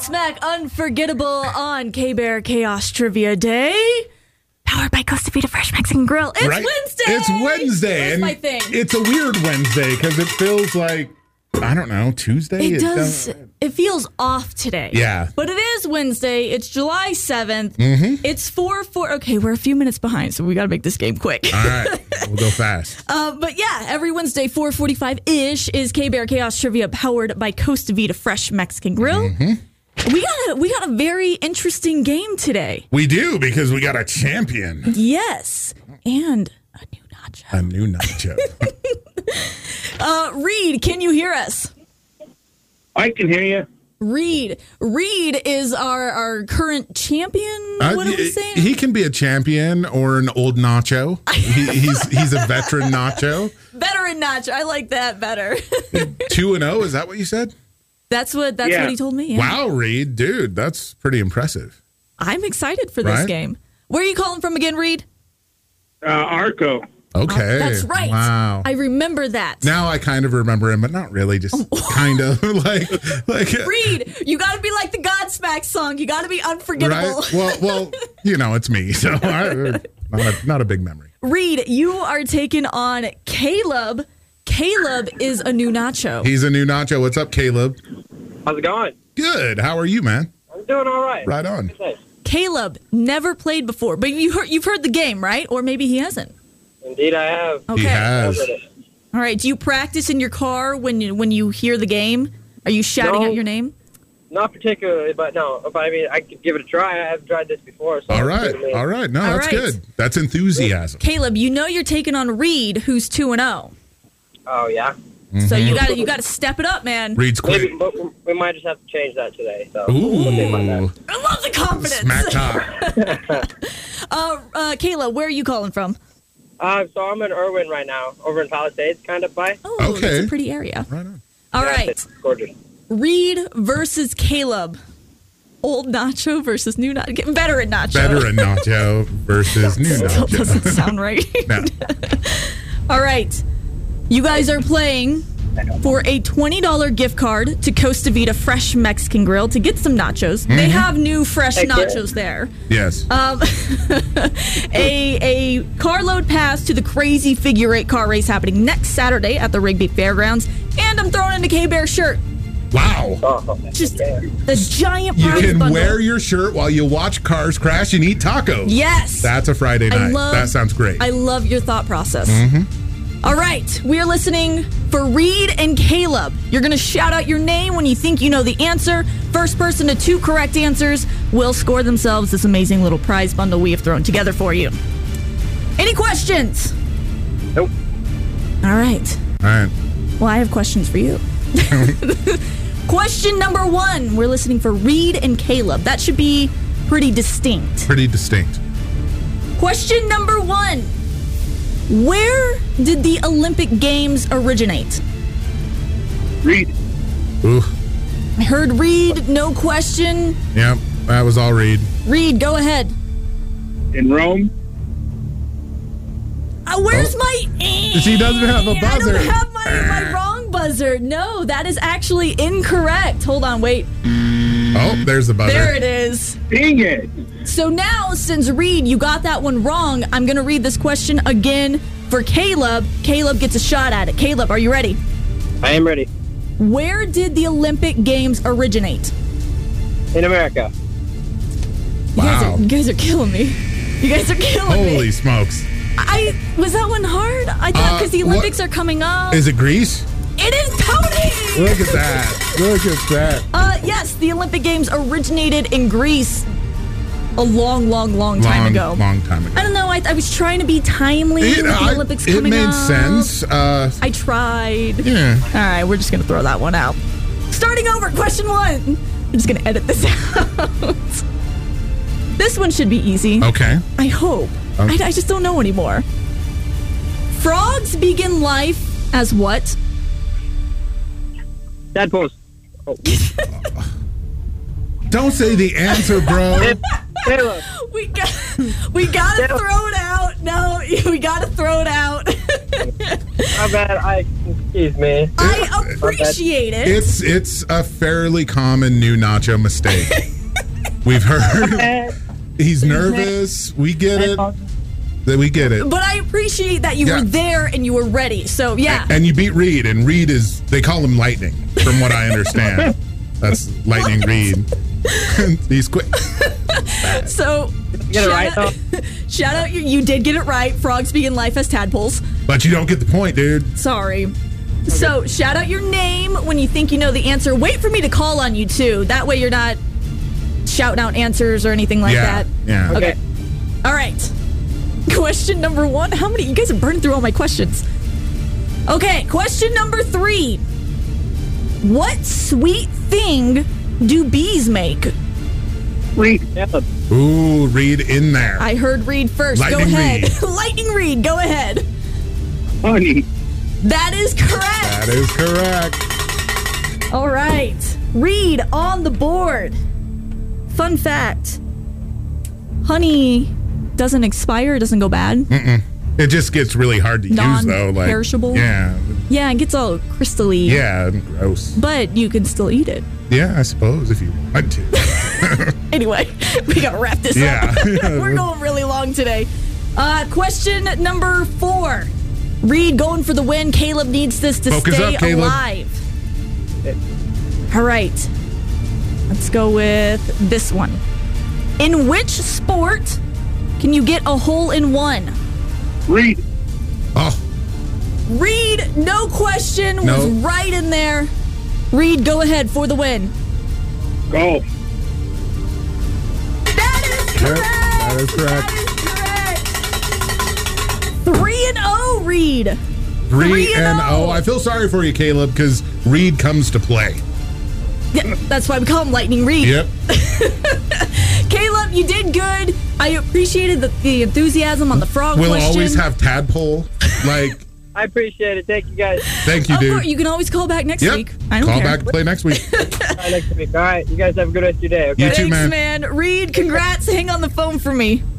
Godsmack Unforgettable on K-Bear Chaos Trivia Day. Powered by Costa Vida Fresh Mexican Grill. It's Wednesday! It's Wednesday. That's and my thing. It's a weird Wednesday because it feels like, I don't know, Tuesday? It does. It feels off today. Yeah. But it is Wednesday. It's July 7th. Mm-hmm. It's 4. Okay, we're a few minutes behind, so we got to make this game quick. All right. We'll go fast. But yeah, every Wednesday, 4:45-ish is K-Bear Chaos Trivia powered by Costa Vida Fresh Mexican Grill. Mm-hmm. We got a very interesting game today. We do, because we got a champion. Yes. And a new nacho. A new nacho. Reed, can you hear us? I can hear you. Reed is our current champion. What are we saying? He can be a champion or an old nacho. He's a veteran nacho. Veteran nacho. I like that better. 2-0, is that what you said? That's what he told me. Yeah. Wow, Reed, dude, that's pretty impressive. I'm excited for this game. Where are you calling from again, Reed? Arco. Okay. That's right. Wow. I remember that. Now I kind of remember him, but not really. Just kind of like. Reed, you got to be like the Godsmack song. You got to be unforgettable. Right? Well, it's me, so not a big memory. Reed, you are taking on Caleb. Caleb is a new nacho. He's a new nacho. What's up, Caleb? How's it going? Good. How are you, man? I'm doing all right. Right on. Caleb never played before, but you've heard the game, right? Or maybe he hasn't. Indeed, I have. Okay. He has. All right. Do you practice in your car when you hear the game? Are you shouting out your name? Not particularly, but no. But I mean, I could give it a try. I have tried this before. So all right. No, that's good. That's enthusiasm. Caleb, you're taking on Reed, who's 2-0. Oh yeah. Mm-hmm. So you got to step it up, man. Reed's quick. Maybe, but we might just have to change that today. So Ooh. I love the confidence. Smack top. Caleb, where are you calling from? So I'm in Irwin right now, over in Palisades, kind of by. Oh, okay. That's a pretty area. Right on. All right. It's gorgeous. Reed versus Caleb. Old nacho versus new nacho. Veteran nacho. Veteran nacho versus new Still nacho. doesn't sound right. No. All right. You guys are playing for a $20 gift card to Costa Vida Fresh Mexican Grill to get some nachos. They have new fresh nachos there. Yes. A carload pass to the crazy figure eight car race happening next Saturday at the Rigby Fairgrounds. And I'm throwing in a K-Bear shirt. Wow. Just a giant You prize can bundle. wear your shirt while you watch cars crash and eat tacos. Yes. That's a Friday night. That sounds great. I love your thought process. All right, we are listening for Reed and Caleb. You're going to shout out your name when you think you know the answer. First person to 2 correct answers will score themselves this amazing little prize bundle we have thrown together for you. Any questions? Nope. All right. All right. Well, I have questions for you. Question number 1. We're listening for Reed and Caleb. That should be pretty distinct. Pretty distinct. Question number 1. Where did the Olympic Games originate? Reed. Ooh. I heard Reed, no question. Yep. That was all Reed. Reed, go ahead. In Rome. Where's my... She doesn't have a buzzer. I don't have my wrong buzzer. No, that is actually incorrect. Hold on, wait. Oh, there's the buzzer. There it is. Dang it. So now, since Reed, you got that one wrong, I'm going to read this question again for Caleb. Caleb gets a shot at it. Caleb, are you ready? I am ready. Where did the Olympic Games originate? In America. Wow. You guys are killing me. You guys are killing me. Holy smokes. Was that one hard? I thought because the Olympics are coming up. Is it Greece? It is Tony! Look at that. Look at that. Yes, the Olympic Games originated in Greece a long time ago. Long time ago. I don't know. I was trying to be timely with the Olympics coming up. It made sense. I tried. Yeah. All right, we're just going to throw that one out. Starting over, question 1. I'm just going to edit this out. This one should be easy. Okay. I hope. I just don't know anymore. Frogs begin life as what? Tadpoles. Oh. Don't say the answer, bro. Caleb. We got to throw it out. No, we got to throw it out. My bad. Excuse me. I appreciate it. It's a fairly common new Nacho mistake. We've heard he's nervous. We get it. We get it. But I appreciate that you were there and you were ready. So, yeah. And you beat Reed, and Reed they call him Lightning, from what I understand. That's Lightning Reed. He's quick. So, Get it right, though. shout out, you did get it right. Frogs begin life as tadpoles. But you don't get the point, dude. Sorry. So, shout out your name when you think you know the answer. Wait for me to call on you, too. That way you're not shouting out answers or anything like that. Yeah. Okay. All right. Question number 1. How many? You guys are burning through all my questions. Okay. Question number 3. What sweet thing do bees make? Reed. Caleb. Ooh, Reed in there. I heard Reed first. Lightning Go ahead. Reed. Lightning Reed. Go ahead. Honey. That is correct. That is correct. All right. Reed on the board. Fun fact. Honey doesn't expire, doesn't go bad. It just gets really hard to use, though. Like, Non-perishable? Yeah. Yeah, it gets all crystally. Yeah, gross. But you can still eat it. Yeah, I suppose, if you want to. Anyway, we gotta wrap this Yeah. up. We're going really long today. Question number 4. Reed going for the win. Caleb needs this to Focus stay up, Caleb. alive. All right. Let's go with this one. In which sport can you get a hole in one? Reed. Oh, Reed, no question, was No. right in there. Reed, go ahead for the win. Golf. That is Yep, correct. that is correct. That is correct. 3-0, Reed. 3-0. I feel sorry for you, Caleb, because Reed comes to play. Yeah, that's why we call him Lightning Reed. Yep. Caleb, you did good. I appreciated the enthusiasm on the frog We'll question. always have tadpole. Like, I appreciate it. Thank you guys. thank you, Of course, dude. you can always call back next Yep. week. I don't Call care. back, play next week. Next week. All right. You guys have a good rest of your day. Okay. You too, Thanks, man. man. Reed, congrats. Hang on the phone for me.